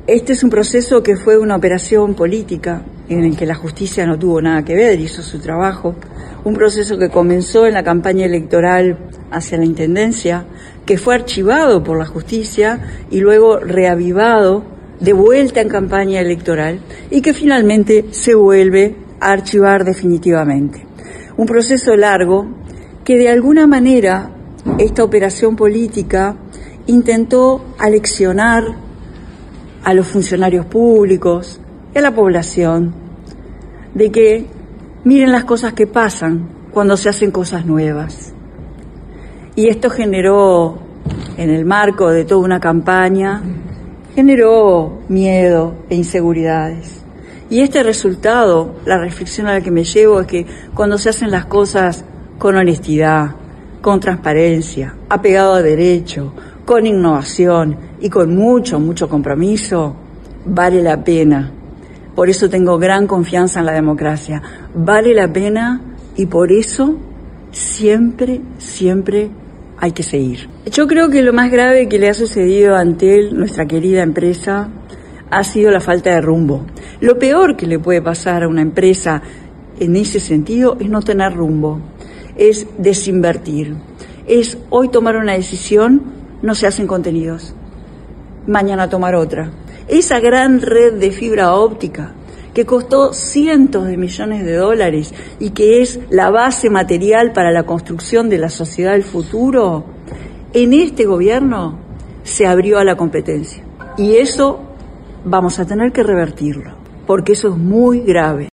Este es un proceso que fue una operación política en el que la justicia no tuvo nada que ver, hizo su trabajo. Un proceso que comenzó en la campaña electoral hacia la intendencia, que fue archivado por la justicia y luego reavivado de vuelta en campaña electoral y que finalmente se vuelve a archivar definitivamente. Un proceso largo que de alguna manera esta operación política intentó aleccionar a los funcionarios públicos y a la población de que miren las cosas que pasan cuando se hacen cosas nuevas. Y esto generó, en el marco de toda una campaña, generó miedo e inseguridades. Y este resultado, la reflexión a la que me llevo, es que cuando se hacen las cosas con honestidad, con transparencia, apegado a derecho, con innovación y con mucho compromiso, vale la pena. Por eso tengo gran confianza en la democracia. Vale la pena y por eso siempre hay que seguir. Yo creo que lo más grave que le ha sucedido a Antel, nuestra querida empresa, ha sido la falta de rumbo. Lo peor que le puede pasar a una empresa en ese sentido es no tener rumbo, es desinvertir, es hoy tomar una decisión, no se hacen contenidos, mañana tomar otra. Esa gran red de fibra óptica que costó cientos de millones de dólares y que es la base material para la construcción de la sociedad del futuro, en este gobierno se abrió a la competencia. Y eso vamos a tener que revertirlo, porque eso es muy grave.